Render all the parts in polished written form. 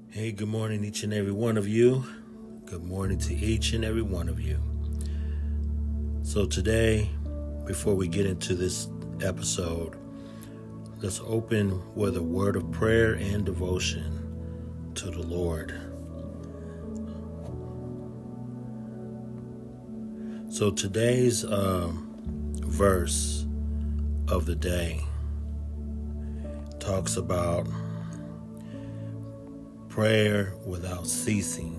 Hey, good morning, each and every one of you. Good morning to each and every one of you. So today, before we get into this episode, let's open with a word of prayer and devotion to the Lord. So today's verse of the day talks about prayer without ceasing.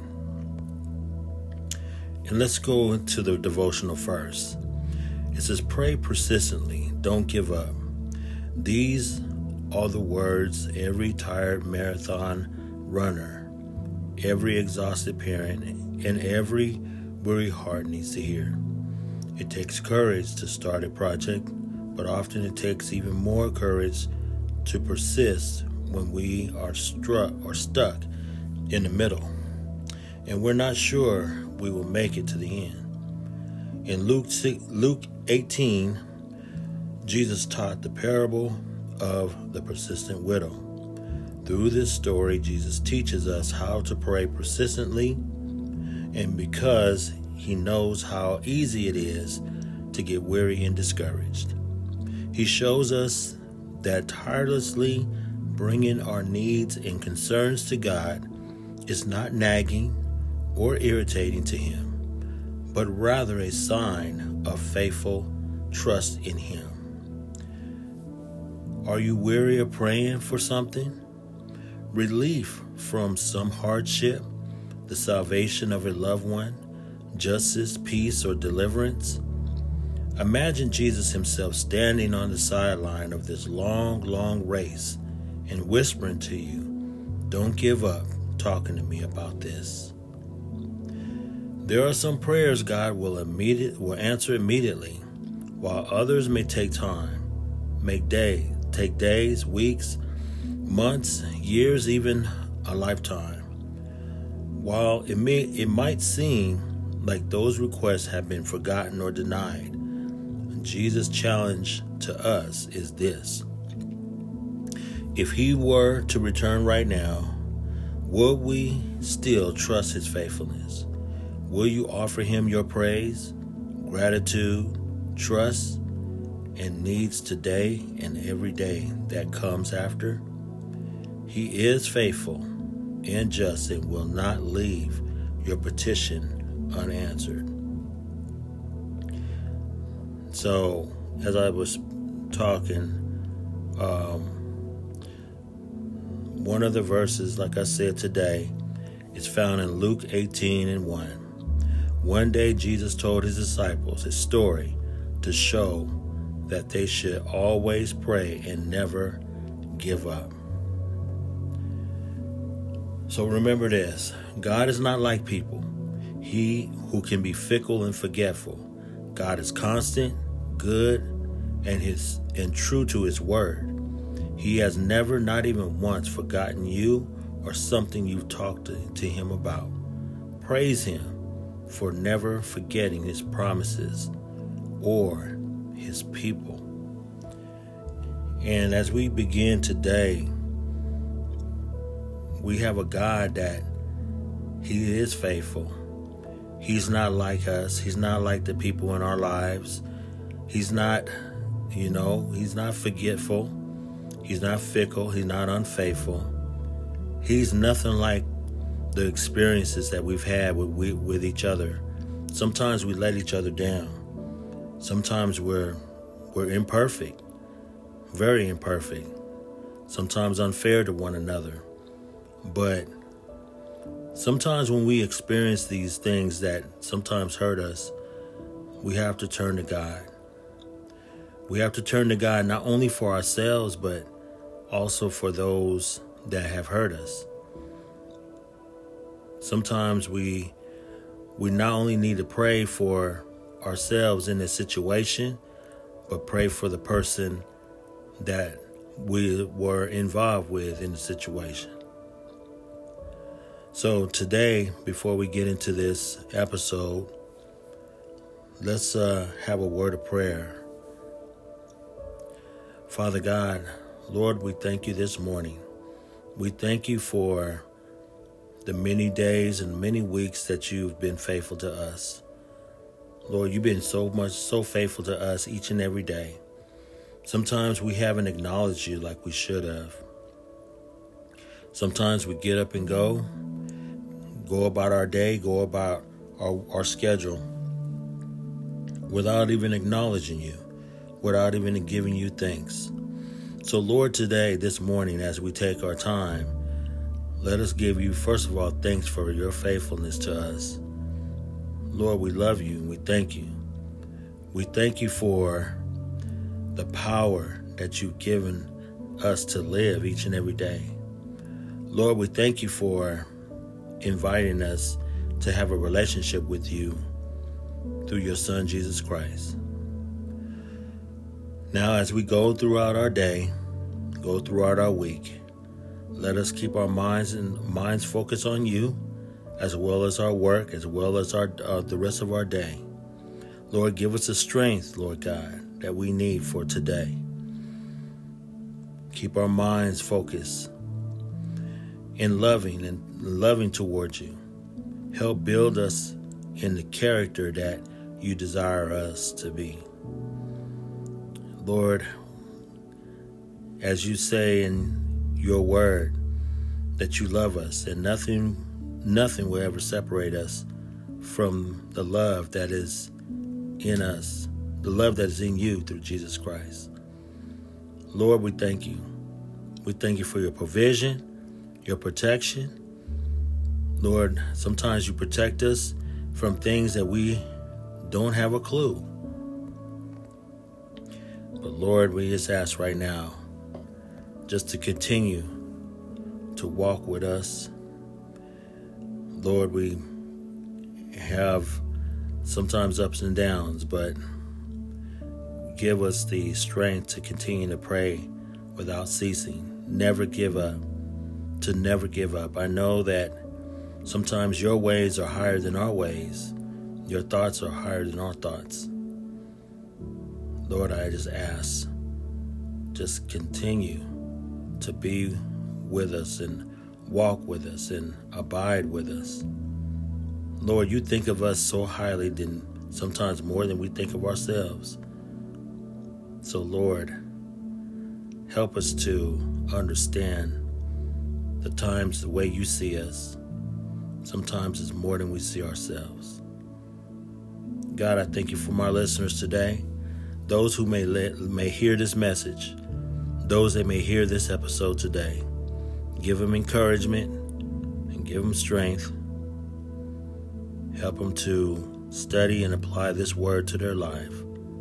And let's go into the devotional first. It says, pray persistently, don't give up. These are the words every tired marathon runner, every exhausted parent, and every weary heart needs to hear. It takes courage to start a project, but often it takes even more courage to persist when we are stuck in the middle, and we're not sure we will make it to the end. In Luke 18, Jesus taught the parable of the persistent widow. Through this story, Jesus teaches us how to pray persistently, and because he knows how easy it is to get weary and discouraged. He shows us that tirelessly bringing our needs and concerns to God is not nagging or irritating to him, but rather a sign of faithful trust in him. Are you weary of praying for something? Relief from some hardship, the salvation of a loved one, justice, peace, or deliverance? Imagine Jesus himself standing on the sideline of this long race and whispering to you, "Don't give up talking to me about this." There are some prayers God will answer immediately, while others may take time, take days, weeks, months, years, even a lifetime. While it might seem like those requests have been forgotten or denied, Jesus' challenge to us is this: if he were to return right now, would we still trust his faithfulness? Will you offer him your praise, gratitude, trust, and needs today and every day that comes after? He is faithful and just and will not leave your petition unanswered. So, as I was talking, one of the verses, like I said today, is found in Luke 18:1. One day Jesus told his disciples a story to show that they should always pray and never give up. So remember this: God is not like people, he who can be fickle and forgetful. God is constant, good, and true to his word. He has never, not even once, forgotten you or something you've talked to him about. Praise him for never forgetting his promises or his people. And as we begin today, we have a God that he is faithful. He's not like us. He's not like the people in our lives. He's not, he's not forgetful. He's not fickle. He's not unfaithful. He's nothing like the experiences that we've had with each other. Sometimes we let each other down. Sometimes we're imperfect, very imperfect. Sometimes unfair to one another. But sometimes when we experience these things that sometimes hurt us, we have to turn to God. We have to turn to God not only for ourselves, but also for those that have hurt us. Sometimes we not only need to pray for ourselves in this situation, but pray for the person that we were involved with in the situation. So today, before we get into this episode, let's have a word of prayer. Father God, Lord, we thank you this morning. We thank you for the many days and many weeks that you've been faithful to us. Lord, you've been so faithful to us each and every day. Sometimes we haven't acknowledged you like we should have. Sometimes we get up and go about our day, go about our schedule without even acknowledging you, without even giving you thanks. So Lord, today, this morning, as we take our time, let us give you, first of all, thanks for your faithfulness to us. Lord, we love you and we thank you. We thank you for the power that you've given us to live each and every day. Lord, we thank you for inviting us to have a relationship with you through your Son, Jesus Christ. Now, as we go throughout our day, go throughout our week, let us keep our minds focused on you, as well as our work, as well as the rest of our day. Lord, give us the strength, Lord God, that we need for today. Keep our minds focused in loving towards you. Help build us in the character that you desire us to be. Lord, as you say in your word that you love us and nothing will ever separate us from the love that is in us, the love that is in you through Jesus Christ. Lord, we thank you. We thank you for your provision, your protection. Lord, sometimes you protect us from things that we don't have a clue. But Lord, we just ask right now just to continue to walk with us. Lord, we have sometimes ups and downs, but give us the strength to continue to pray without ceasing. Never give up. To never give up. I know that sometimes your ways are higher than our ways. Your thoughts are higher than our thoughts. Lord, I just ask, just continue to be with us and walk with us and abide with us. Lord, you think of us so highly, than sometimes more than we think of ourselves. So Lord, help us to understand the times the way you see us. Sometimes it's more than we see ourselves. God, I thank you for my listeners today. Those who may hear this message, those that may hear this episode today, give them encouragement and give them strength. Help them to study and apply this word to their life.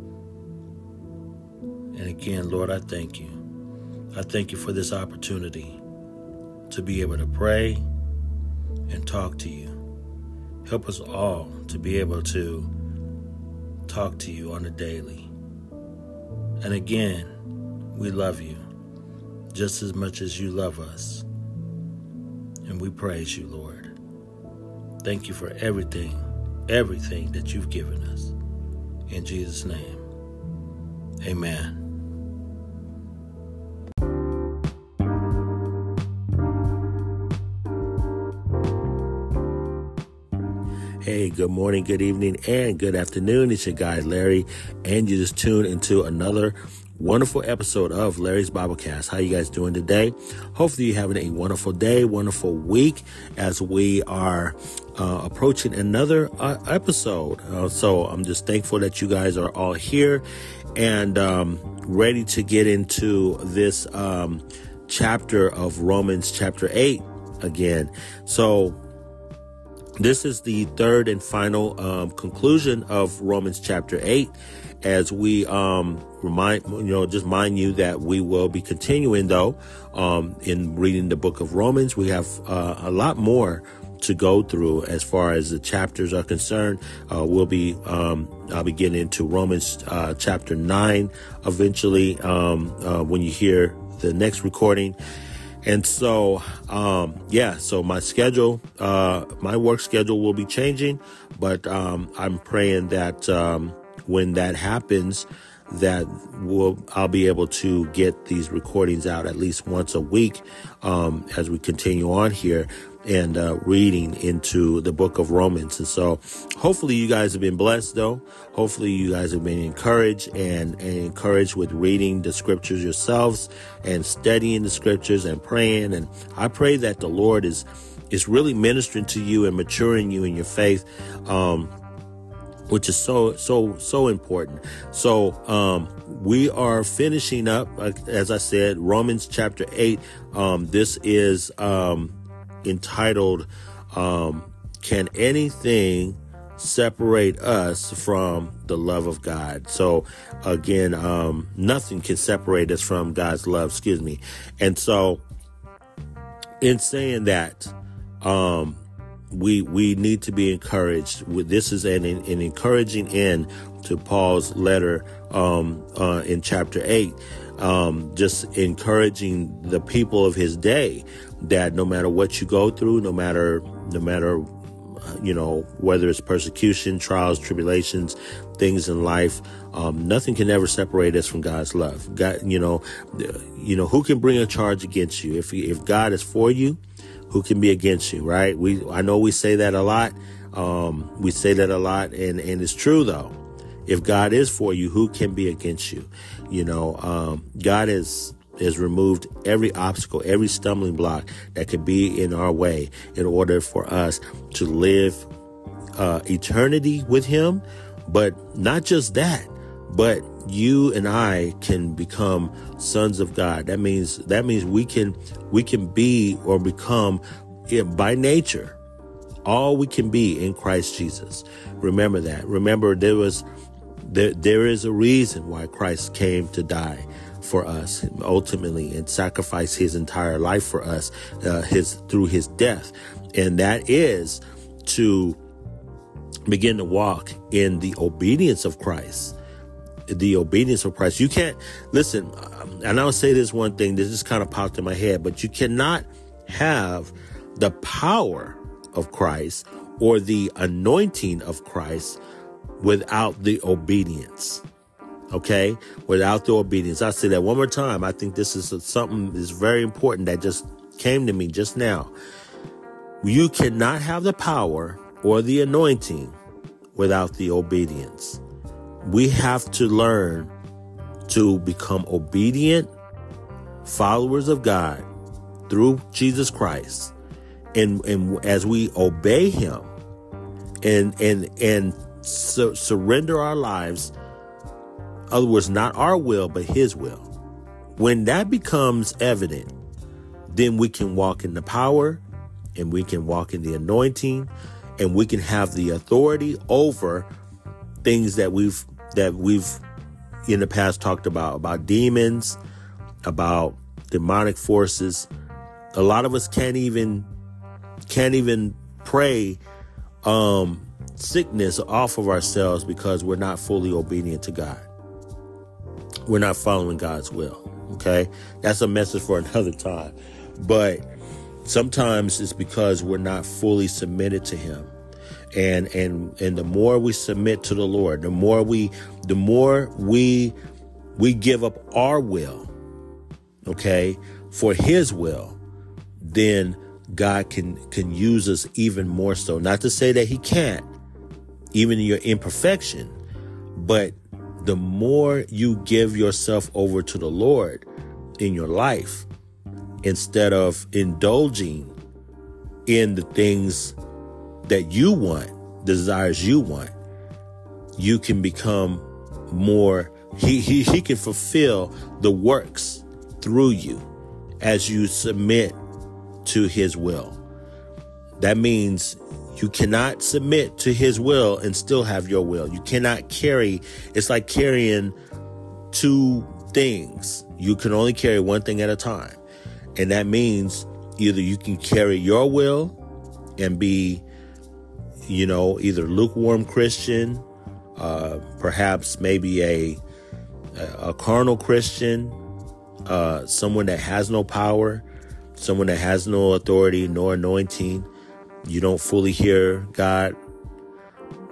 And again, Lord, I thank you. I thank you for this opportunity to be able to pray and talk to you. Help us all to be able to talk to you on a daily. And again, we love you just as much as you love us. And we praise you, Lord. Thank you for everything that you've given us. In Jesus' name, amen. Hey, good morning, good evening, and good afternoon. It's your guy, Larry, and you just tuned into another wonderful episode of Larry's Biblecast. How you guys doing today? Hopefully you're having a wonderful day, wonderful week as we are approaching another episode. So I'm just thankful that you guys are all here and ready to get into this chapter of Romans chapter 8 again. So this is the third and final conclusion of Romans chapter 8, as we mind you that we will be continuing though in reading the book of Romans. We have a lot more to go through as far as the chapters are concerned. I'll be getting into Romans chapter 9 eventually when you hear the next recording. And so, so my schedule, my work schedule will be changing, but I'm praying that when that happens, that I'll be able to get these recordings out at least once a week as we continue on here and reading into the book of Romans. And so hopefully you guys have been blessed, though. Hopefully you guys have been encouraged and encouraged with reading the scriptures yourselves and studying the scriptures and praying. And I pray that the Lord is really ministering to you and maturing you in your faith, which is so important. So we are finishing up, as I said, Romans chapter 8. This is entitled, Can Anything Separate Us from the Love of God? So again, nothing can separate us from God's love, And so in saying that, we need to be encouraged. This is an encouraging end to Paul's letter in chapter 8, just encouraging the people of his day that no matter what you go through, no matter whether it's persecution, trials, tribulations, things in life, nothing can ever separate us from God's love. God, who can bring a charge against you? If God is for you, who can be against you, right? I know we say that a lot. And it's true though. If God is for you, who can be against you? God has removed every obstacle, every stumbling block that could be in our way in order for us to live eternity with him. But not just that, but you and I can become sons of God. That means we can be or become, by nature, all we can be in Christ Jesus. Remember that. Remember, there is a reason why Christ came to die for us ultimately and sacrifice his entire life for us, through his death. And that is to begin to walk in the obedience of Christ. The obedience of Christ. You can't listen. And I'll say this one thing that just kind of popped in my head, but you cannot have the power of Christ or the anointing of Christ without the obedience. Okay? Without the obedience. I'll say that one more time. I think this is something that's very important that just came to me just now. You cannot have the power or the anointing without the obedience. We have to learn to become obedient followers of God through Jesus Christ. And as we obey him and surrender our lives, in other words, not our will, but his will. When that becomes evident, then we can walk in the power and we can walk in the anointing and we can have the authority over things that we've in the past talked about demons, about demonic forces. A lot of us can't even pray sickness off of ourselves because we're not fully obedient to God. We're not following God's will. Okay, that's a message for another time. But sometimes it's because we're not fully submitted to him. And the more we submit to the Lord, the more we give up our will, okay, for his will, then God can use us even more so. Not to say that he can't, even in your imperfection, but the more you give yourself over to the Lord in your life, instead of indulging in the things that you want, desires you want, you can become more, he can fulfill the works through you as you submit to his will. That means you cannot submit to his will and still have your will. You cannot carry, it's like carrying two things. You can only carry one thing at a time. And that means either you can carry your will and be, either lukewarm Christian, perhaps maybe a carnal Christian, someone that has no power, someone that has no authority nor anointing. You don't fully hear God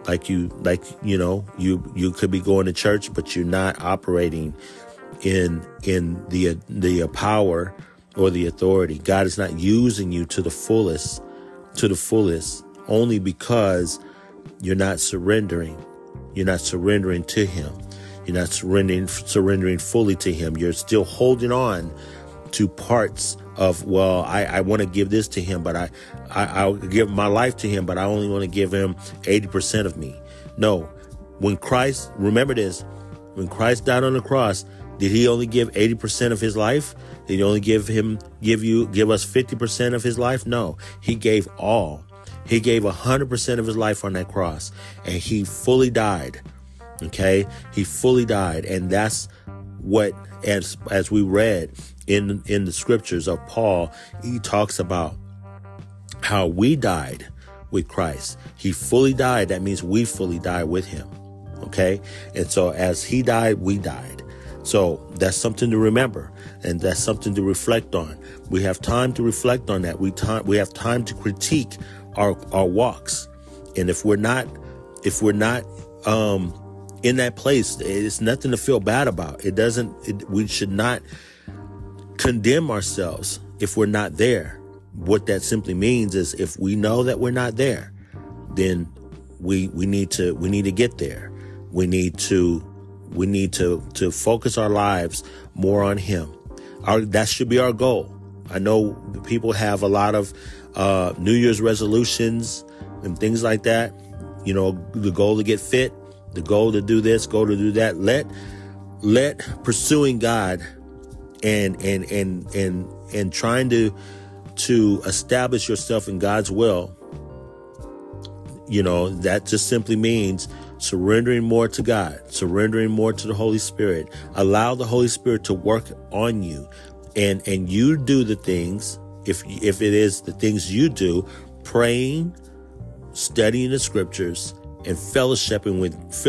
You could be going to church, but you're not operating in the power or the authority. God is not using you to the fullest, only because you're not surrendering. You're not surrendering to him. You're not surrendering fully to him. You're still holding on to parts of, well, I want to give this to him, but I'll give my life to him, but I only want to give him 80% of me. No, remember this, when Christ died on the cross, did he only give 80% of his life? Did he only give us 50% of his life? No, he gave all. He gave 100% of his life on that cross, and he fully died. Okay, he fully died, and that's what, as we read in the scriptures of Paul, he talks about how we died with Christ. He fully died. That means we fully died with him. Okay, and so as he died, we died. So that's something to remember, and that's something to reflect on. We have time to reflect on that. We have time to critique our walks, and if we're not in that place, it's nothing to feel bad about. We should not condemn ourselves if we're not there. What that simply means is, if we know that we're not there, then we need to get there. We need to focus our lives more on him. That should be our goal. I know people have a lot of New Year's resolutions and things like that. The goal to get fit, the goal to do this, goal to do that. Let pursuing God and trying to establish yourself in God's will, that just simply means surrendering more to God, surrendering more to the Holy Spirit. Allow the Holy Spirit to work on you, and you do the things, if it is the things you do, praying, studying the scriptures, and fellowshipping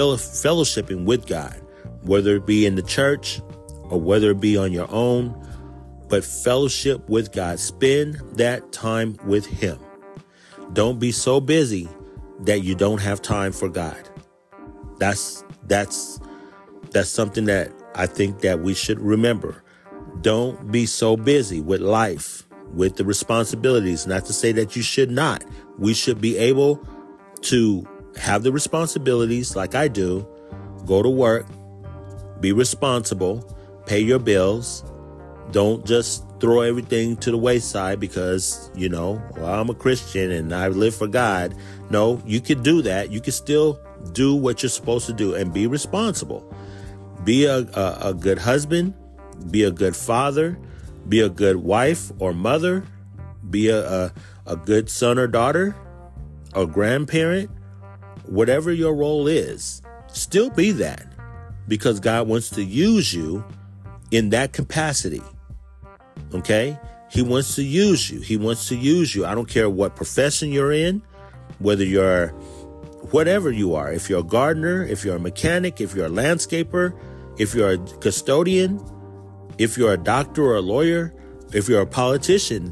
with God, whether it be in the church or whether it be on your own. But fellowship with God. Spend that time with him. Don't be so busy that you don't have time for God. That's something that I think that we should remember. Don't be so busy with life, with the responsibilities. Not to say that you should not. We should be able to have the responsibilities like I do. Go to work, be responsible, pay your bills. Don't just throw everything to the wayside because, I'm a Christian and I live for God. No, you could do that. You can still do what you're supposed to do and be responsible. Be a good husband, be a good father, be a good wife or mother, be a good son or daughter or grandparent. Whatever your role is, still be that, because God wants to use you in that capacity. Okay? He wants to use you. He wants to use you. I don't care what profession you're in, whether you're whatever you are. If you're a gardener, if you're a mechanic, if you're a landscaper, if you're a custodian, if you're a doctor or a lawyer, if you're a politician,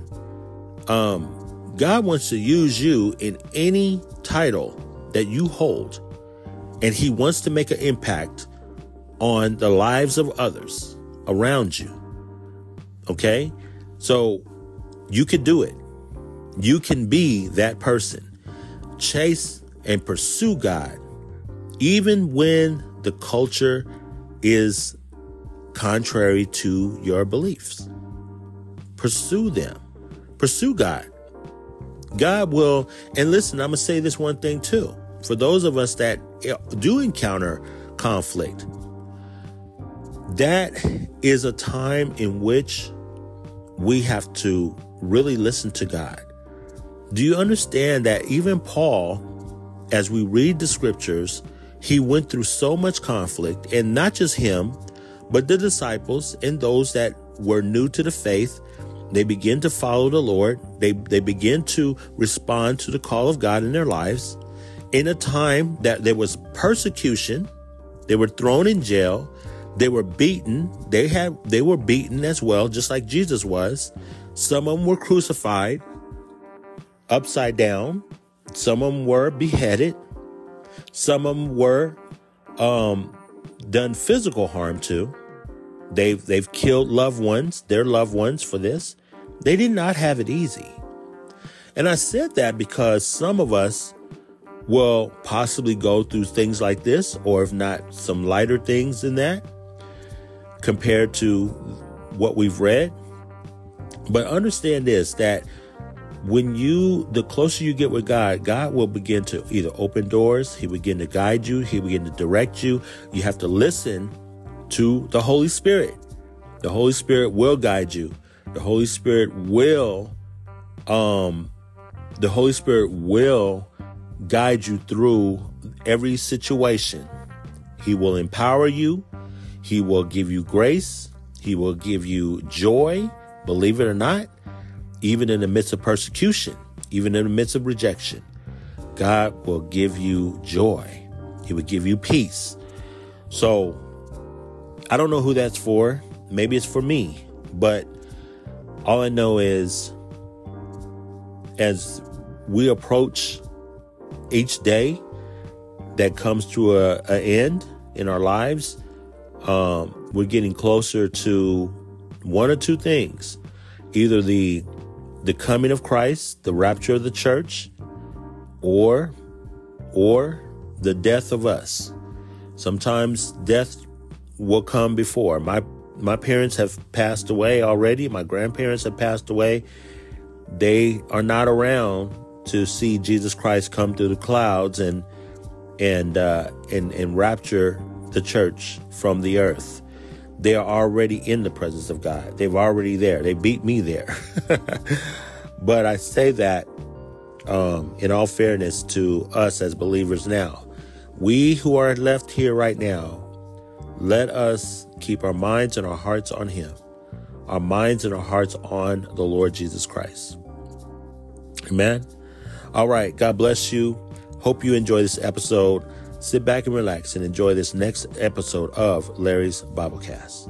God wants to use you in any title that you hold, and he wants to make an impact on the lives of others around you. Okay? So you can do it. You can be that person. Chase and pursue God, even when the culture is contrary to your beliefs. Pursue them. Pursue God. God will, and listen, I'm going to say this one thing too. For those of us that do encounter conflict, that is a time in which we have to really listen to God. Do you understand that even Paul, as we read the scriptures, he went through so much conflict, and not just him, but the disciples and those that were new to the faith. They begin to follow the Lord. They begin to respond to the call of God in their lives. In a time that there was persecution, they were thrown in jail. They were beaten. They were beaten as well, just like Jesus was. Some of them were crucified upside down. Some of them were beheaded. Some of them were done physical harm to. They've killed their loved ones for this. They did not have it easy. And I said that because some of us will possibly go through things like this, or if not, some lighter things than that compared to what we've read. But understand this, that the closer you get with God, God will begin to either open doors, He will begin to guide you, He will begin to direct you. You have to listen to the Holy Spirit. The Holy Spirit will guide you. The Holy Spirit will guide you through every situation. He will empower you. He will give you grace. He will give you joy, believe it or not, even in the midst of persecution, even in the midst of rejection. God will give you joy. He will give you peace. So I don't know who that's for. Maybe it's for me. But all I know is, as we approach each day that comes to an end in our lives, we're getting closer to one or two things. Either the coming of Christ, the rapture of the church, or the death of us. Sometimes death will come before. My parents have passed away already. My grandparents have passed away. They are not around to see Jesus Christ come through the clouds and rapture the church from the earth. They are already in the presence of God. They're already there. They beat me there. But I say that in all fairness to us as believers now. We who are left here right now, let us keep our minds and our hearts on Him. Our minds and our hearts on the Lord Jesus Christ. Amen. All right. God bless you. Hope you enjoy this episode. Sit back and relax and enjoy this next episode of Larry's Biblecast.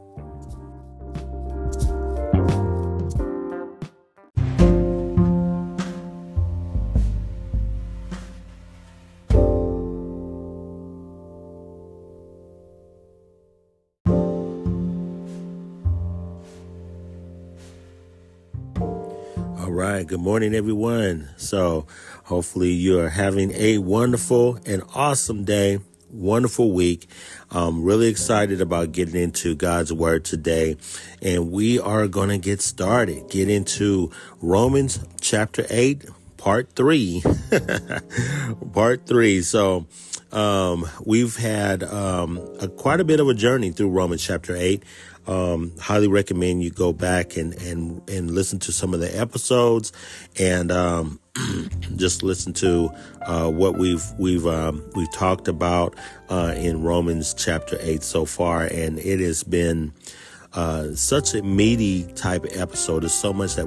All right. Good morning, everyone. So hopefully you are having a wonderful and awesome day, wonderful week. I'm really excited about getting into God's Word today. And we are going to get into Romans chapter 8, part 3. Part 3. So we've had quite a bit of a journey through Romans chapter 8. Highly recommend you go back and listen to some of the episodes and just listen to what we've talked about in Romans chapter 8 so far, and it has been such a meaty type of episode. There's so much that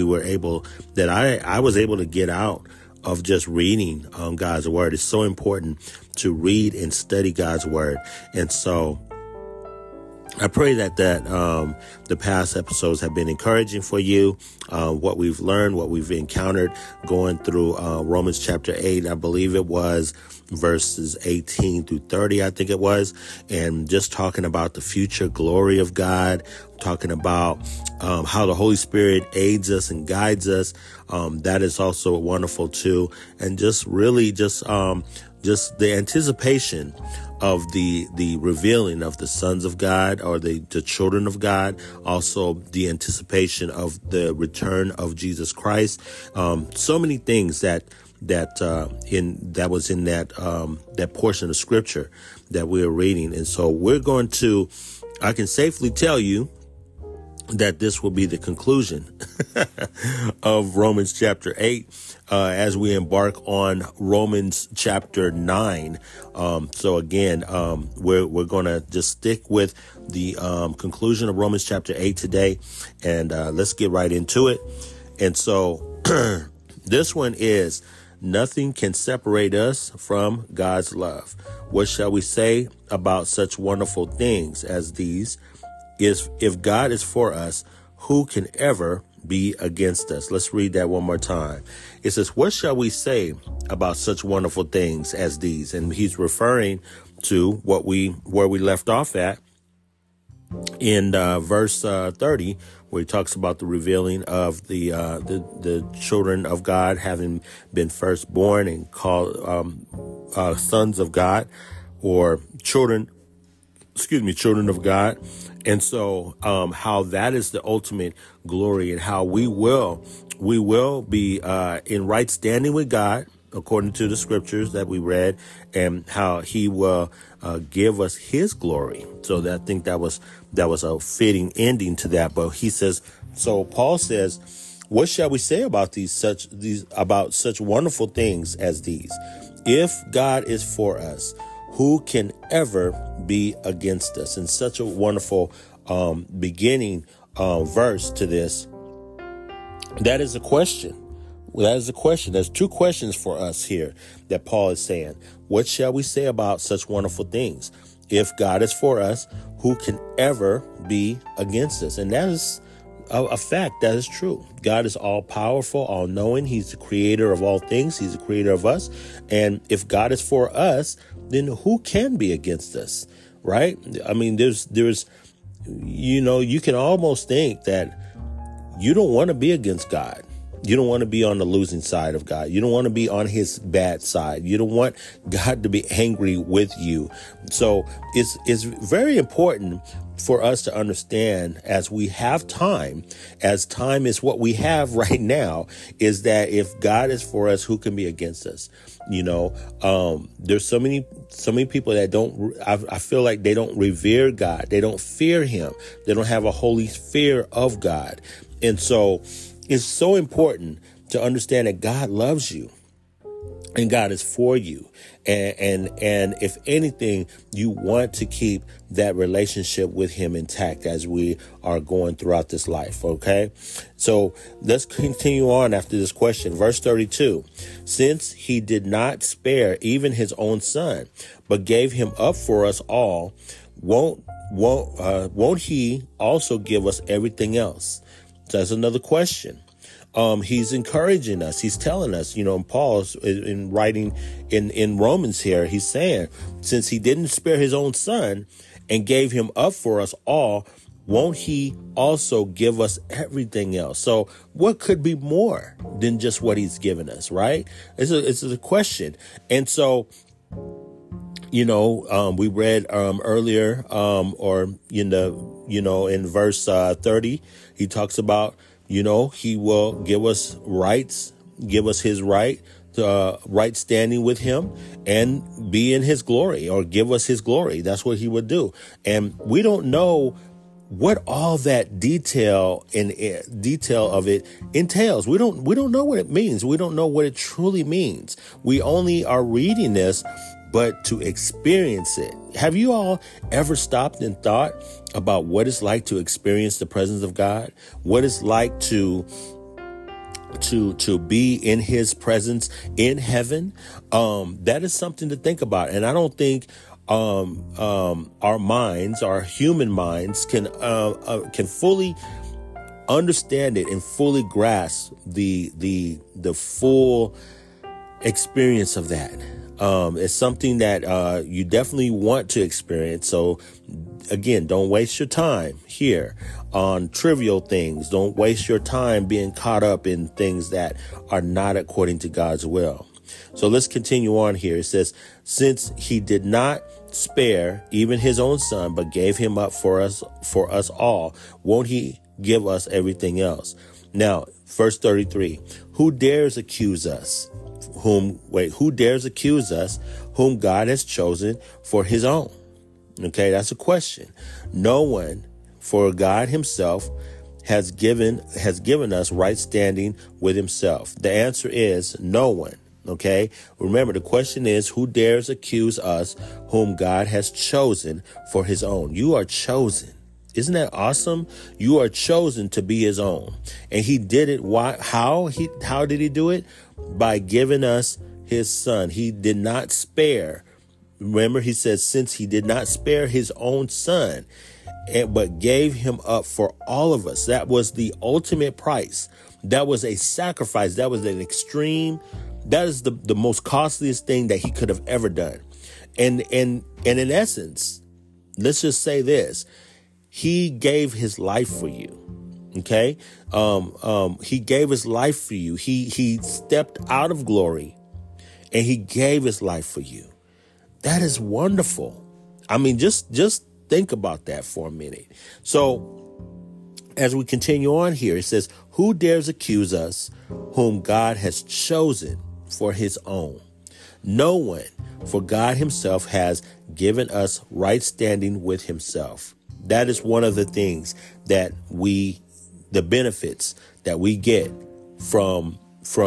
I was able to get out of just reading God's Word. It's so important to read and study God's Word, and so I pray that the past episodes have been encouraging for you. What we've learned, what we've encountered going through Romans chapter 8, I believe it was verses 18 through 30, I think it was, and just talking about the future glory of God, talking about how the Holy Spirit aids us and guides us. That is also wonderful too, and just really just the anticipation of the revealing of the sons of God, or the children of God. Also the anticipation of the return of Jesus Christ. So many things that was in that portion of scripture that we are reading. And so I can safely tell you that this will be the conclusion of Romans chapter 8 as we embark on Romans chapter 9. So again, we're going to just stick with the conclusion of Romans chapter 8 today, and let's get right into it. And so this one is, nothing can separate us from God's love. What shall we say about such wonderful things as these? If God is for us, who can ever be against us? Let's read that one more time. It says, what shall we say about such wonderful things as these? And he's referring to where we left off at in verse 30, where he talks about the revealing of the children of God having been first born and called sons of God, or children of God. And so how that is the ultimate glory, and how we will be in right standing with God, according to the scriptures that we read, and how he will give us his glory. So I think that was a fitting ending to that. But he says, so Paul says, what shall we say about such wonderful things as these? If God is for us, who can ever be against us? And such a wonderful beginning verse to this. That is a question. That is a question. There's two questions for us here that Paul is saying. What shall we say about such wonderful things? If God is for us, who can ever be against us? And that is a fact. That is true. God is all powerful, all knowing. He's the creator of all things. He's the creator of us. And if God is for us, then who can be against us? Right? I mean, there's, you can almost think that you don't want to be against God. You don't want to be on the losing side of God. You don't want to be on his bad side. You don't want God to be angry with you. So it's very important for us to understand, as we have time, as time is what we have right now, is that if God is for us, who can be against us? There's so many people that I feel like they don't revere God. They don't fear him. They don't have a holy fear of God. And so it's so important to understand that God loves you and God is for you. And if anything, you want to keep that relationship with him intact as we are going throughout this life. OK, so let's continue on after this question. Verse 32, since he did not spare even his own son, but gave him up for us all, won't he also give us everything else? So that's another question. He's encouraging us. He's telling us, Paul's in writing in Romans here, he's saying, since he didn't spare his own son and gave him up for us all, won't he also give us everything else? So what could be more than just what he's given us, right? It's a question. And so, we read earlier, in verse 30, he talks about, he will give us rights, give us his right standing with him, and be in his glory, or give us his glory. That's what he would do. And we don't know what all that detail of it entails. We don't know what it means. We don't know what it truly means. We only are reading this, but to experience it. Have you all ever stopped and thought about what it's like to experience the presence of God? What it's like to be in his presence in heaven? That is something to think about. And I don't think our minds, our human minds, can fully understand it and fully grasp the full experience of that. It's something that you definitely want to experience. So again, don't waste your time here on trivial things. Don't waste your time being caught up in things that are not according to God's will. So let's continue on here. It says, since he did not spare even his own son, but gave him up for us all, won't he give us everything else? Now, verse 33, who dares accuse us? Who dares accuse us whom God has chosen for his own? Okay, that's a question. No one, for God himself has given us right standing with himself. The answer is no one. Okay, remember, the question is, who dares accuse us whom God has chosen for his own? You are chosen. Isn't that awesome? You are chosen to be his own. And he did it. Why? How did he do it? By giving us his son. He did not spare. Remember, he says, since he did not spare his own son, but gave him up for all of us. That was the ultimate price. That was a sacrifice. That was an extreme. That is the most costliest thing that he could have ever done. And in essence, let's just say this. He gave his life for you. Okay. He gave his life for you. He stepped out of glory and he gave his life for you. That is wonderful. I mean, just think about that for a minute. So as we continue on here, it says, who dares accuse us whom God has chosen for his own? No one, for God himself has given us right standing with himself. That is one of the things that the benefits that we get from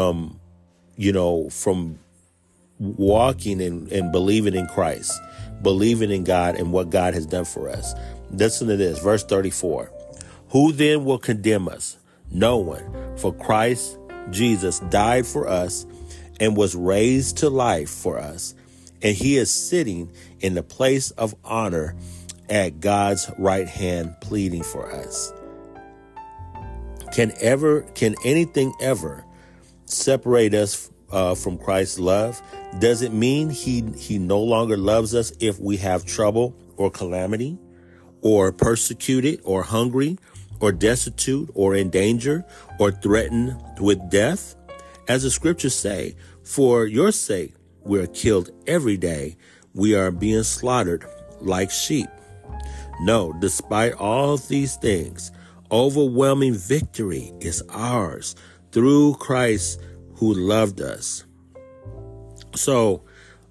walking and believing in Christ, believing in God and what God has done for us. Listen to this, verse 34. Who then will condemn us? No one, for Christ Jesus died for us and was raised to life for us. And he is sitting in the place of honor at God's right hand, pleading for us. Can anything ever separate us from Christ's love? Does it mean he no longer loves us if we have trouble or calamity, or persecuted, or hungry, or destitute, or in danger, or threatened with death? As the scriptures say, for your sake we are killed every day. We are being slaughtered like sheep. No, despite all these things, overwhelming victory is ours through Christ who loved us. So,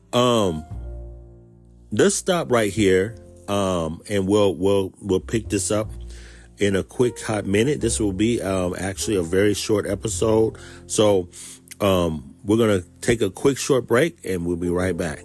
let's stop right here. And we'll pick this up in a quick hot minute. This will be, actually a very short episode. So, we're going to take a quick short break and we'll be right back.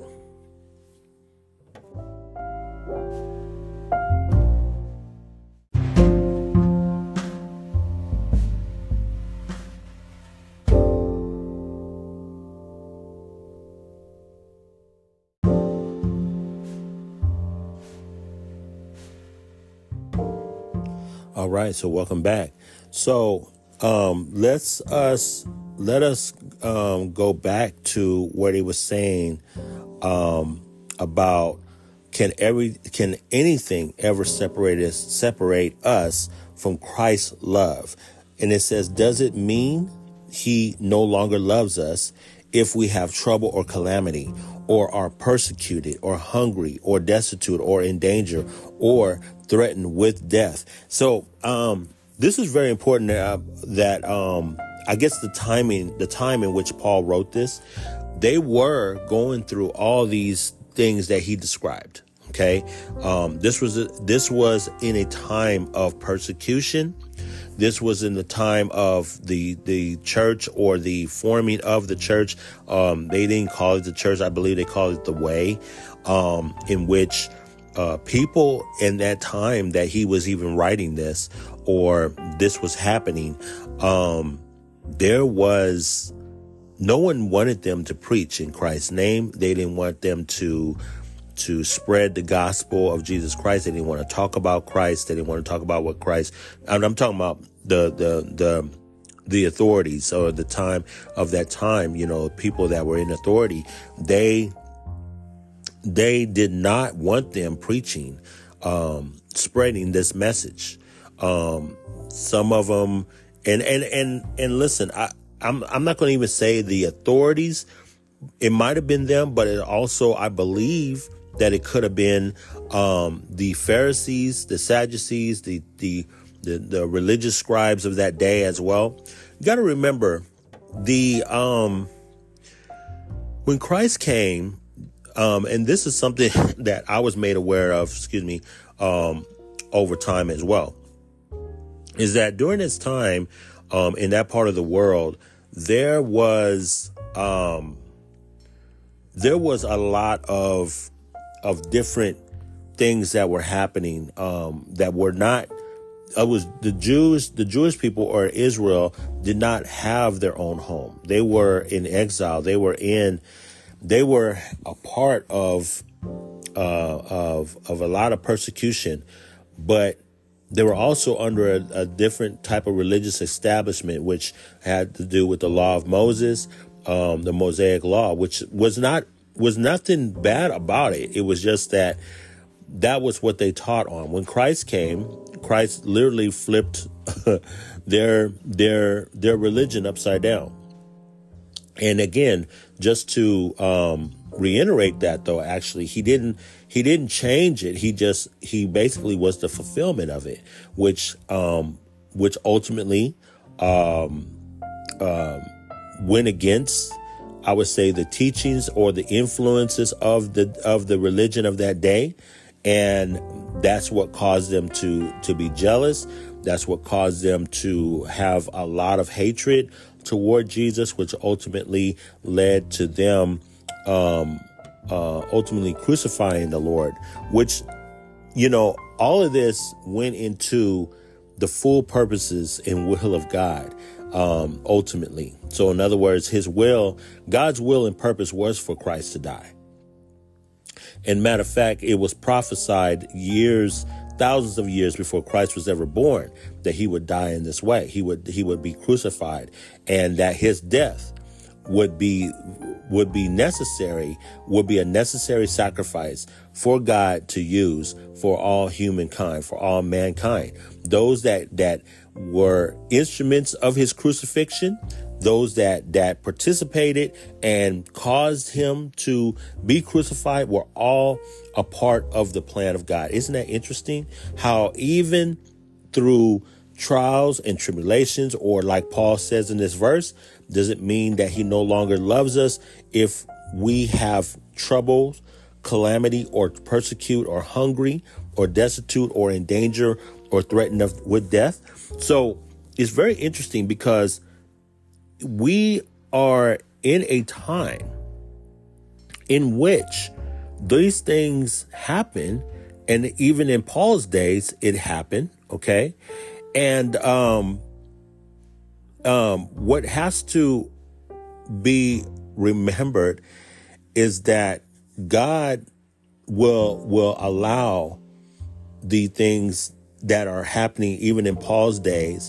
All right, so welcome back. So let us go back to what he was saying about can anything ever separate us from Christ's love? And it says, does it mean he no longer loves us if we have trouble or calamity, or are persecuted, or hungry, or destitute, or in danger, or threatened with death? So this is very important that I guess the time in which Paul wrote this, they were going through all these things that he described. Okay, this was in a time of persecution. This was in the time of the church, or the forming of the church. They didn't call it the church. I believe they called it the way, in which people in that time that he was even writing this, or this was happening, there was no one wanted them to preach in Christ's name. They didn't want them to spread the gospel of Jesus Christ. They didn't want to talk about Christ. They didn't want to talk about what Christ, and I'm talking about the authorities, or the time of that time, people that were in authority. They did not want them preaching, spreading this message. Some of them, and listen, I'm not going to even say the authorities. It might have been them, but it also, I believe that it could have been the Pharisees, the Sadducees, the religious scribes of that day as well. You got to remember when Christ came, and this is something that I was made aware of, over time as well, is that during this time, in that part of the world, there was a lot of different things that were happening, that were not, was the Jewish people, or Israel, did not have their own home. They were in exile. They were a part of a lot of persecution but they were also under a different type of religious establishment, which had to do with the law of Moses, the Mosaic law, which was nothing bad about it. It was just that was what they taught on. When Christ came, Christ literally flipped their religion upside down. And again, just to reiterate that, though, actually, he didn't change it. He basically was the fulfillment of it, which ultimately went against, I would say, the teachings or the influences of the religion of that day. And that's what caused them to be jealous. That's what caused them to have a lot of hatred toward Jesus, which ultimately led to them ultimately crucifying the Lord, which, all of this went into the full purposes and will of God, ultimately. So in other words, God's will and purpose was for Christ to die. And matter of fact, it was prophesied thousands of years before Christ was ever born, that he would die in this way. He would be crucified, and that his death would be a necessary sacrifice for God to use for all humankind, for all mankind. Those that were instruments of his crucifixion, those that participated and caused him to be crucified, were all a part of the plan of God. Isn't that interesting? How even through trials and tribulations, or like Paul says in this verse, doesn't mean that he no longer loves us if we have troubles, calamity, or persecute, or hungry, or destitute, or in danger, or threatened with death. So it's very interesting, because we are in a time in which these things happen, and even in Paul's days, it happened. Okay. And what has to be remembered is that God will allow the things that are happening even in Paul's days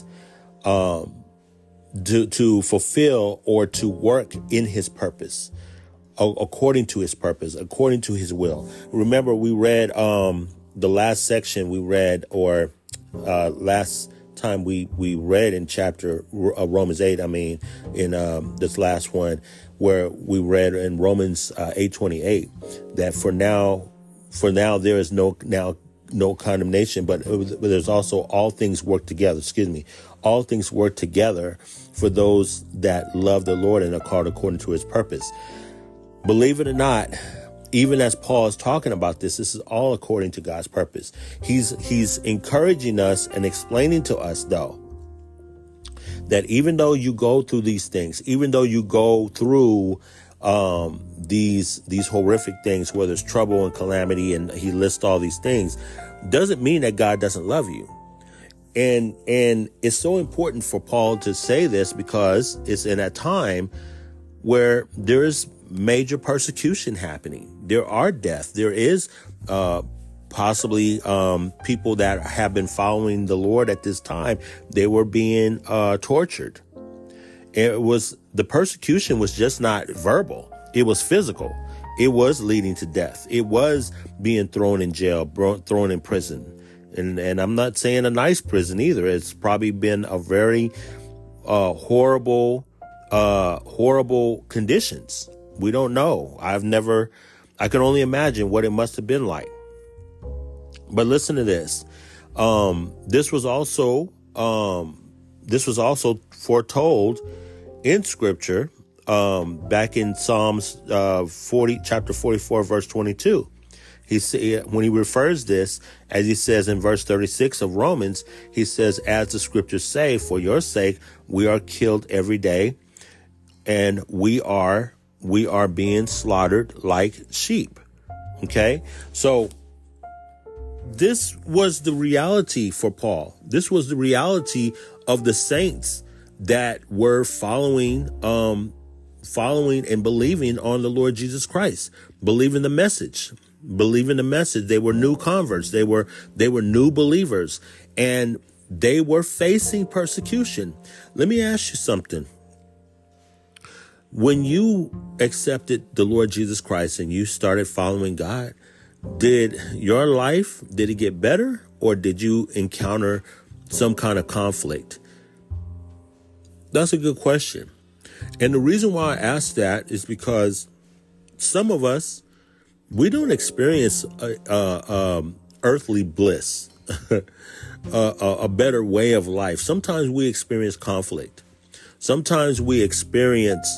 to fulfill or to work in his purpose, according to his purpose, according to his will. Remember, we read the last section we read, or last time we read in chapter Romans 8, in this last one, where we read in Romans 8:28 that for now there is no condemnation, but there's also all things work together. All things work together for those that love the Lord and are called according to his purpose. Believe it or not, even as Paul is talking about this is all according to God's purpose. He's encouraging us and explaining to us, though, that even though you go through these things, even though you go through these horrific things, where there's trouble and calamity, and he lists all these things, doesn't mean that God doesn't love you. And it's so important for Paul to say this, because it's in a time where there is major persecution happening. There are death. There is possibly people that have been following the Lord at this time. They were being tortured. The persecution was just not verbal. It was physical. It was leading to death. It was being thrown in jail, thrown in prison. And I'm not saying a nice prison either. It's probably been a very horrible conditions. We don't know. I can only imagine what it must have been like. But listen to this. This was also foretold in Scripture, back in Psalms 40, chapter 44, verse 22. When he refers this, as he says in verse 36 of Romans, he says, as the scriptures say, for your sake, we are killed every day, and we are being slaughtered like sheep. Okay. So this was the reality for Paul. This was the reality of the saints that were following and believing on the Lord Jesus Christ, believing the message. believing the message. They were new converts. They were new believers, and they were facing persecution. Let me ask you something. When you accepted the Lord Jesus Christ and you started following God, did your life, did it get better, or did you encounter some kind of conflict? That's a good question. And the reason why I ask that is because some of us, we don't experience earthly bliss, a better way of life. Sometimes we experience conflict. Sometimes we experience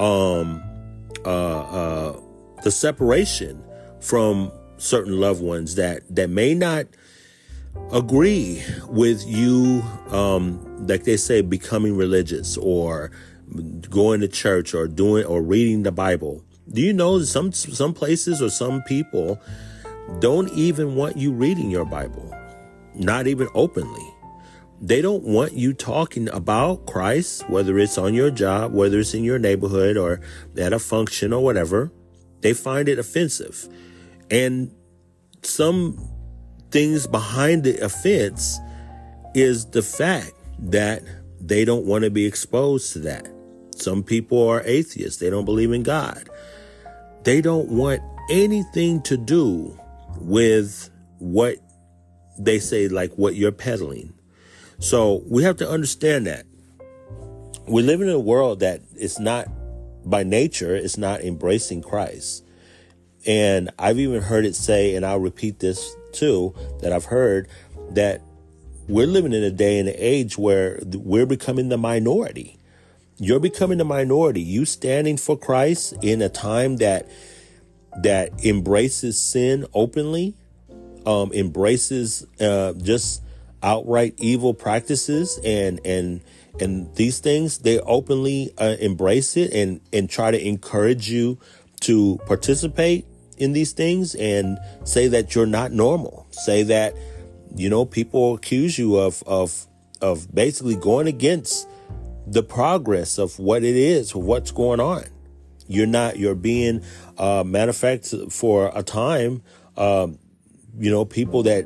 the separation from certain loved ones that may not agree with you, like they say, becoming religious or going to church or reading the Bible. Do you know some places or some people don't even want you reading your Bible, not even openly. They don't want you talking about Christ, whether it's on your job, whether it's in your neighborhood or at a function or whatever. They find it offensive. And some things behind the offense is the fact that they don't want to be exposed to that. Some people are atheists. They don't believe in God. They don't want anything to do with what they say, like what you're peddling. So we have to understand that we live in a world that is not, by nature, it's not embracing Christ. And I've even heard it say, and I'll repeat this too, that I've heard that we're living in a day and an age where we're becoming the minority. You're becoming the minority. You standing for Christ in a time that embraces sin openly, embraces just outright evil practices and these things. They openly embrace it and try to encourage you to participate in these things and say that you're not normal. Say that, people accuse you of basically going against the progress of what it is, what's going on. You're being manufactured for a time. People that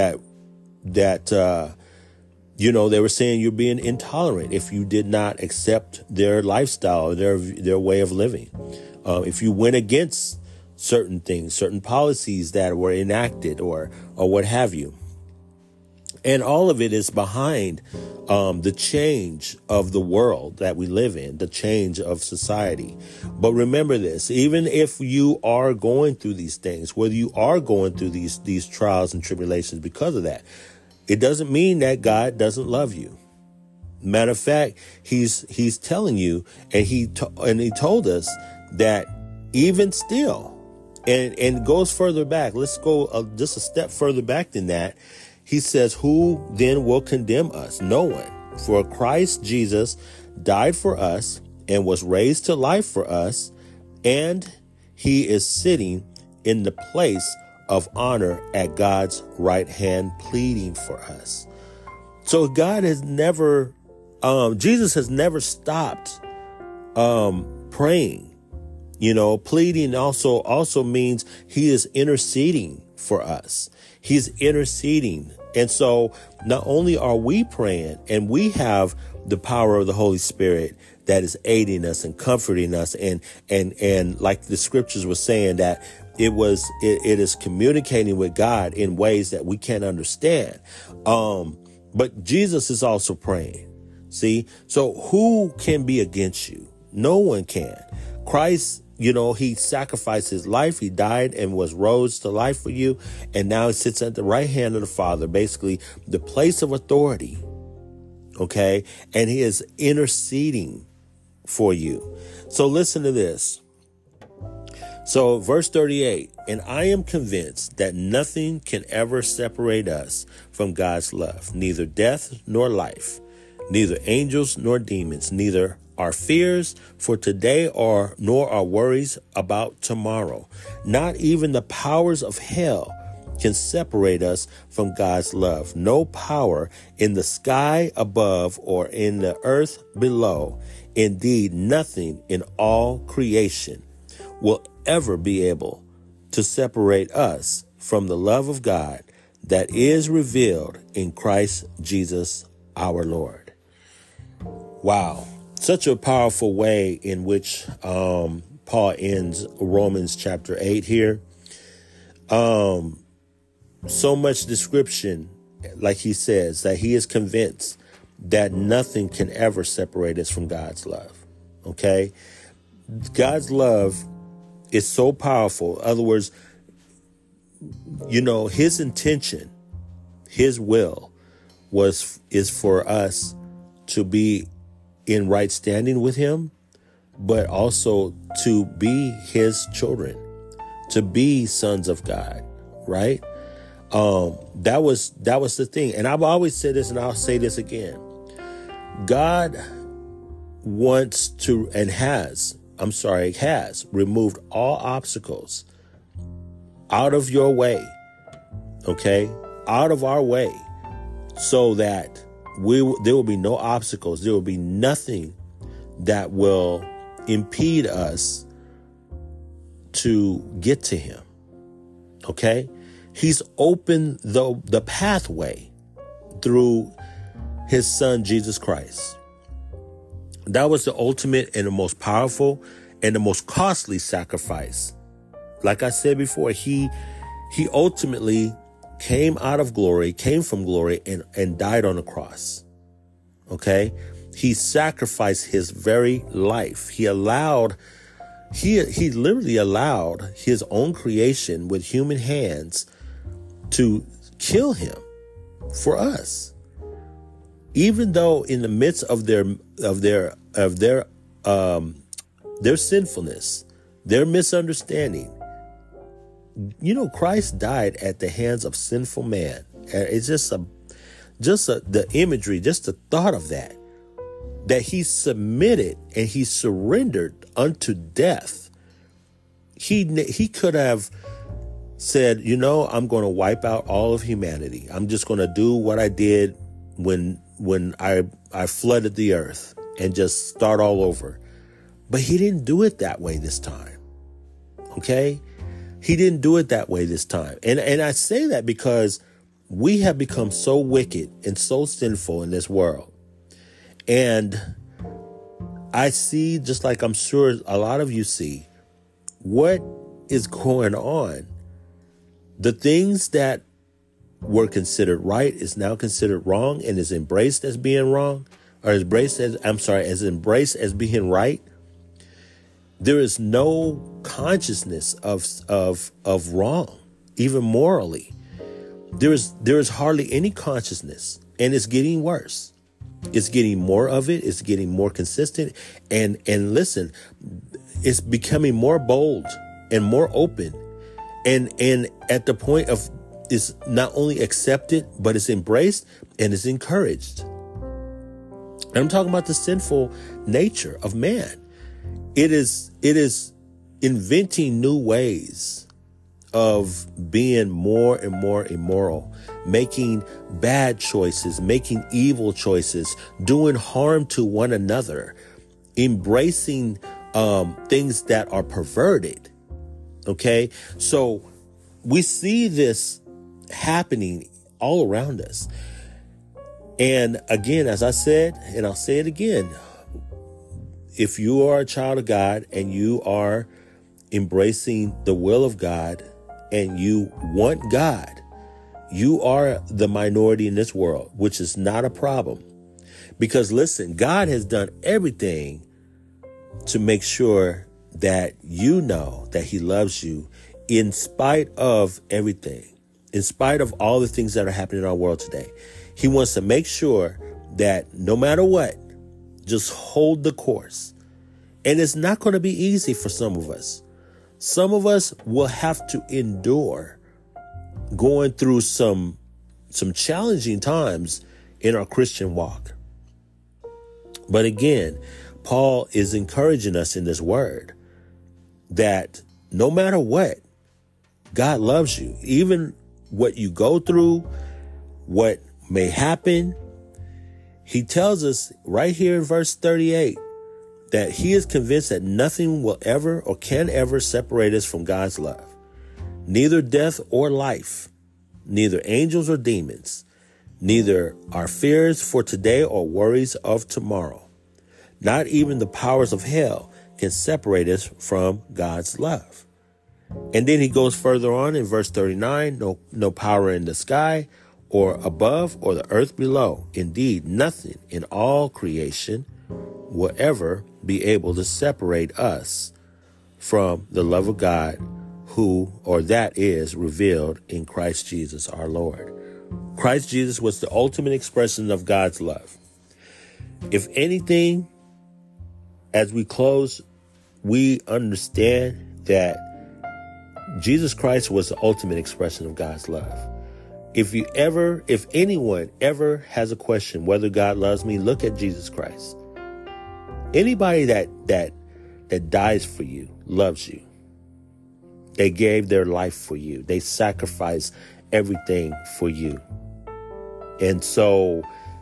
they were saying you're being intolerant if you did not accept their lifestyle, their way of living. If you went against certain things, certain policies that were enacted or what have you. And all of it is behind the change of the world that we live in, the change of society. But remember this, even if you are going through these things, whether you are going through these trials and tribulations because of that, it doesn't mean that God doesn't love you. Matter of fact, he's telling you, and he told us that even still, and it goes further back. Let's go just a step further back than that. He says, who then will condemn us? No one. For Christ Jesus died for us and was raised to life for us, and he is sitting in the place of honor at God's right hand, pleading for us. So God has never, Jesus has never stopped praying. Pleading also means he is interceding for us. He's interceding. And so not only are we praying, and we have the power of the Holy Spirit that is aiding us and comforting us. And like the scriptures were saying, that it is communicating with God in ways that we can't understand. But Jesus is also praying. See, so who can be against you? No one can. Christ, he sacrificed his life. He died and was rose to life for you. And now he sits at the right hand of the Father, basically the place of authority. Okay. And he is interceding for you. So listen to this. So verse 38, and I am convinced that nothing can ever separate us from God's love, neither death nor life, neither angels nor demons, neither our fears for today nor our worries about tomorrow. Not even the powers of hell can separate us from God's love. No power in the sky above or in the earth below. Indeed, nothing in all creation will ever be able to separate us from the love of God that is revealed in Christ Jesus our Lord. Wow. Such a powerful way in which Paul ends Romans chapter 8 here. So much description, like he says, that he is convinced that nothing can ever separate us from God's love. Okay? God's love is so powerful. In other words, his intention, his will is for us to be in right standing with him, but also to be his children, to be sons of God, right? That was the thing. And I've always said this, and I'll say this again. God wants to, and has removed all obstacles out of your way, okay? Out of our way, so that there will be no obstacles. There will be nothing that will impede us to get to him. Okay? He's opened the pathway through his son, Jesus Christ. That was the ultimate and the most powerful and the most costly sacrifice. Like I said before, he ultimately came from glory and died on the cross. Okay? He sacrificed his very life. He literally allowed his own creation with human hands to kill him for us. Even though in the midst of their sinfulness, their misunderstanding, Christ died at the hands of sinful man. It's just the imagery, just the thought of that he submitted and he surrendered unto death. He could have said, I'm going to wipe out all of humanity. I'm just going to do what I did when I flooded the earth and just start all over. But he didn't do it that way this time. Okay? He didn't do it that way this time. And I say that because we have become so wicked and so sinful in this world. And I see, just like I'm sure a lot of you see, what is going on. The things that were considered right is now considered wrong and is embraced as being wrong, or is embraced as being right. There is no consciousness of wrong, even morally. There is hardly any consciousness, and it's getting worse. It's getting more of it. It's getting more consistent. And listen, it's becoming more bold and more open. And at the point of it's not only accepted, but it's embraced and it's encouraged. And I'm talking about the sinful nature of man. It is inventing new ways of being more and more immoral, making bad choices, making evil choices, doing harm to one another, embracing things that are perverted. Okay, so we see this happening all around us. And again, as I said, and I'll say it again, if you are a child of God and you are embracing the will of God and you want God, you are the minority in this world, which is not a problem. Because listen, God has done everything to make sure that you know that he loves you in spite of everything, in spite of all the things that are happening in our world today. He wants to make sure that no matter what, just hold the course. And it's not going to be easy for some of us. Some of us will have to endure going through some challenging times in our Christian walk. But again, Paul is encouraging us in this word that no matter what, God loves you. Even what you go through, what may happen, he tells us right here in verse 38 that he is convinced that nothing will ever or can ever separate us from God's love. neither death or life, neither angels or demons, neither our fears for today or worries of tomorrow. Not even the powers of hell can separate us from God's love. And then he goes further on in verse 39, no power in the sky or above or the earth below. Indeed, nothing in all creation will ever be able to separate us from the love of God that is revealed in Christ Jesus our Lord. Christ Jesus was the ultimate expression of God's love. If anything, as we close, we understand that Jesus Christ was the ultimate expression of God's love. If anyone ever has a question whether God loves me, look at Jesus Christ. Anybody that dies for you loves you. They gave their life for you. They sacrificed everything for you. And so,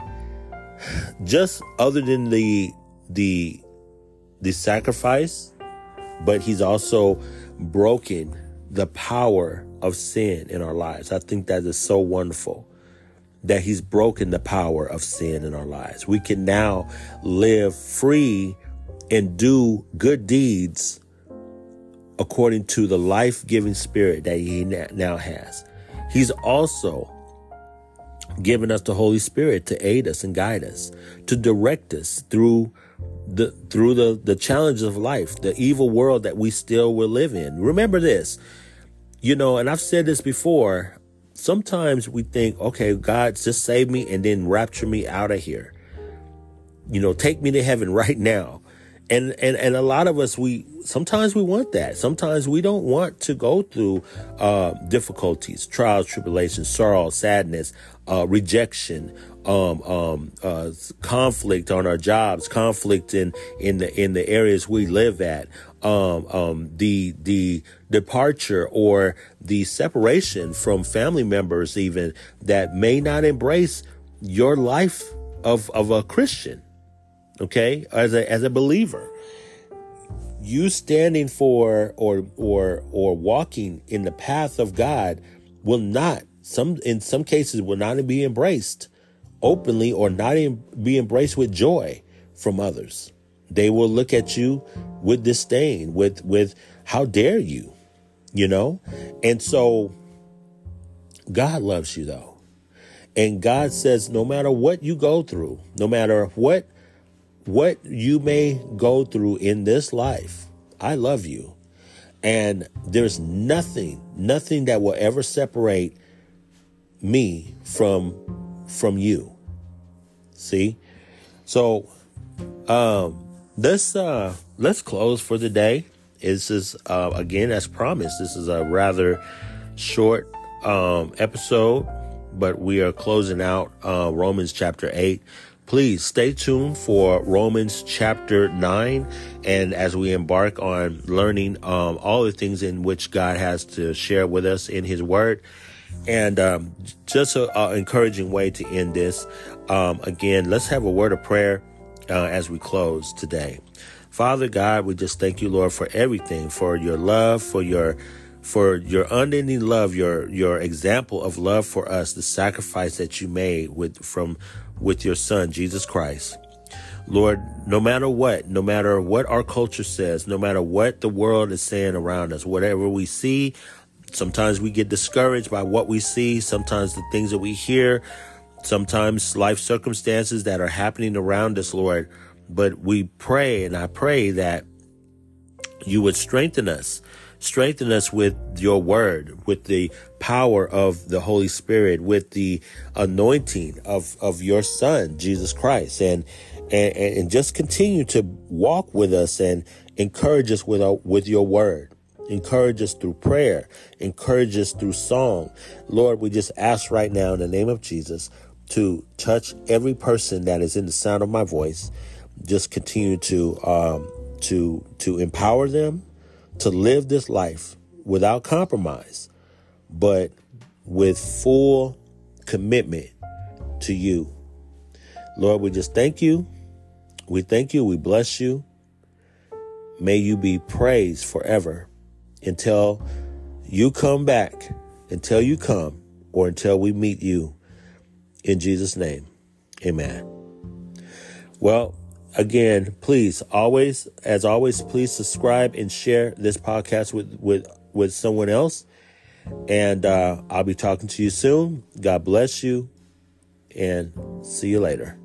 just other than the sacrifice, but he's also broken the power of sin in our lives. I think that is so wonderful that he's broken the power of sin in our lives. We can now live free and do good deeds according to the life-giving spirit that he now has. He's also given us the Holy Spirit to aid us and guide us, to direct us through the challenges of life, the evil world that we still will live in. Remember this, and I've said this before, sometimes we think, okay, God, just save me and then rapture me out of here. Take me to heaven right now. And a lot of us, sometimes we want that. Sometimes we don't want to go through difficulties, trials, tribulations, sorrow, sadness, rejection, conflict on our jobs, conflict in the areas we live at, the departure or the separation from family members even that may not embrace your life of a Christian. Okay, as a believer, you standing for or walking in the path of God will not, in some cases, will not be embraced openly or not be embraced with joy from others. They will look at you with disdain, with how dare you, And so God loves you though, and God says no matter what you go through, no matter what you may go through in this life, I love you. And there's nothing that will ever separate me from you. See? So, let's close for the day. This is, again, as promised, this is a rather short, episode, but we are closing out, Romans chapter 8. Please stay tuned for Romans chapter 9. And as we embark on learning all the things in which God has to share with us in his word. And just an encouraging way to end this. Again, let's have a word of prayer as we close today. Father God, we just thank you, Lord, for everything, for your love, for your unending love, your example of love for us, the sacrifice that you made with your son, Jesus Christ. Lord, no matter what our culture says, no matter what the world is saying around us, whatever we see, sometimes we get discouraged by what we see, sometimes the things that we hear, sometimes life circumstances that are happening around us, Lord. But we pray, and I pray that you would strengthen us with your word, with the power of the Holy Spirit, with the anointing of your son, Jesus Christ, and just continue to walk with us and encourage us with your word. Encourage us through prayer. Encourage us through song. Lord, we just ask right now in the name of Jesus to touch every person that is in the sound of my voice. Just continue to empower them to live this life without compromise, but with full commitment to you. Lord, we just thank you. We thank you. We bless you. May you be praised forever until you come back until you come or until we meet you. In Jesus' name, amen. Well, again, please, as always, please subscribe and share this podcast with someone else. And I'll be talking to you soon. God bless you, and see you later.